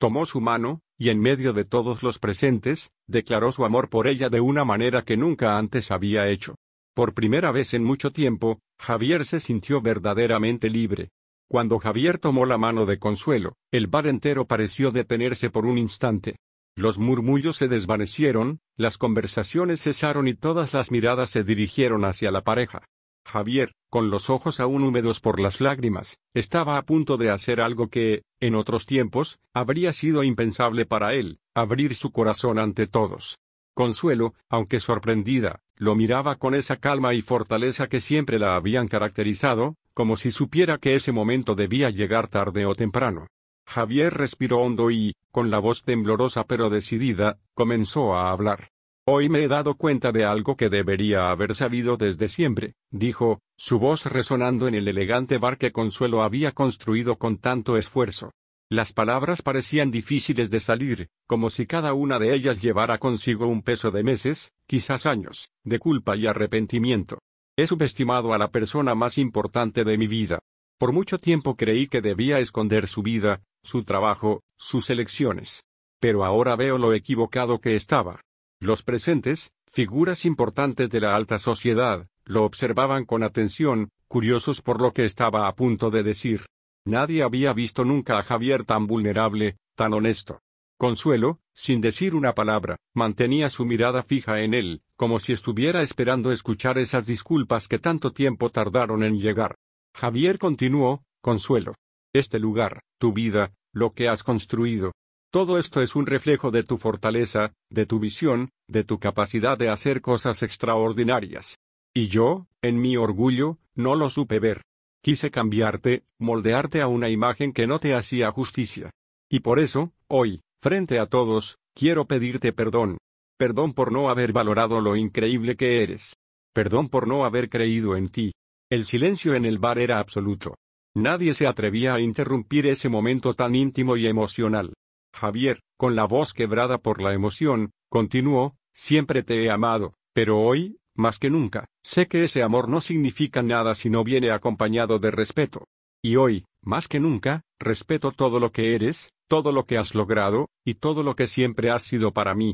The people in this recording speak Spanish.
Tomó su mano, y en medio de todos los presentes, declaró su amor por ella de una manera que nunca antes había hecho. Por primera vez en mucho tiempo, Javier se sintió verdaderamente libre. Cuando Javier tomó la mano de Consuelo, el bar entero pareció detenerse por un instante. Los murmullos se desvanecieron, las conversaciones cesaron y todas las miradas se dirigieron hacia la pareja. Javier, con los ojos aún húmedos por las lágrimas, estaba a punto de hacer algo que, en otros tiempos, habría sido impensable para él, abrir su corazón ante todos. Consuelo, aunque sorprendida, lo miraba con esa calma y fortaleza que siempre la habían caracterizado, como si supiera que ese momento debía llegar tarde o temprano. Javier respiró hondo y, con la voz temblorosa pero decidida, comenzó a hablar. Hoy me he dado cuenta de algo que debería haber sabido desde siempre, dijo, su voz resonando en el elegante bar que Consuelo había construido con tanto esfuerzo. Las palabras parecían difíciles de salir, como si cada una de ellas llevara consigo un peso de meses, quizás años, de culpa y arrepentimiento. He subestimado a la persona más importante de mi vida. Por mucho tiempo creí que debía esconder su vida, su trabajo, sus elecciones. Pero ahora veo lo equivocado que estaba. Los presentes, figuras importantes de la alta sociedad, lo observaban con atención, curiosos por lo que estaba a punto de decir. Nadie había visto nunca a Javier tan vulnerable, tan honesto. Consuelo, sin decir una palabra, mantenía su mirada fija en él, como si estuviera esperando escuchar esas disculpas que tanto tiempo tardaron en llegar. Javier continuó, Consuelo. Este lugar, tu vida, lo que has construido. Todo esto es un reflejo de tu fortaleza, de tu visión, de tu capacidad de hacer cosas extraordinarias. Y yo, en mi orgullo, no lo supe ver. Quise cambiarte, moldearte a una imagen que no te hacía justicia. Y por eso, hoy, frente a todos, quiero pedirte perdón. Perdón por no haber valorado lo increíble que eres. Perdón por no haber creído en ti. El silencio en el bar era absoluto. Nadie se atrevía a interrumpir ese momento tan íntimo y emocional. Javier, con la voz quebrada por la emoción, continuó, siempre te he amado, pero hoy, más que nunca, sé que ese amor no significa nada si no viene acompañado de respeto. Y hoy, más que nunca, respeto todo lo que eres, todo lo que has logrado, y todo lo que siempre has sido para mí.